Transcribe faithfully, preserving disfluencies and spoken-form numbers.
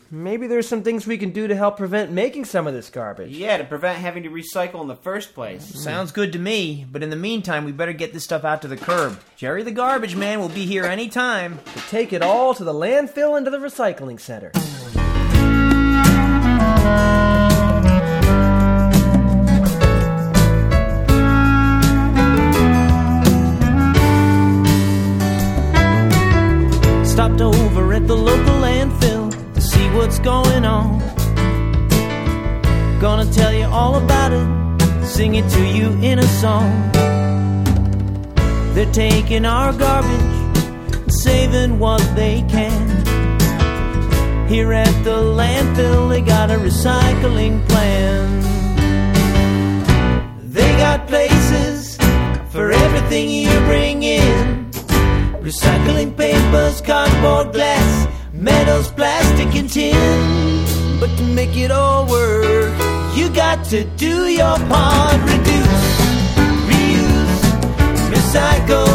maybe there's some things we can do to help prevent making some of this garbage. Yeah, to prevent having to recycle in the first place. Sounds good to me, but in the meantime, we better get this stuff out to the curb. Jerry the garbage man will be here any time. To take it all to the landfill and to the recycling center. Stopped over at the local landfill to see what's going on. Gonna tell you all about it, sing it to you in a song. They're taking our garbage and saving what they can. Here at the landfill they got a recycling plan. They got places for everything you bring in. Recycling papers, cardboard, glass, metals, plastic and tin. But to make it all work, you got to do your part. Reduce, reuse, recycle,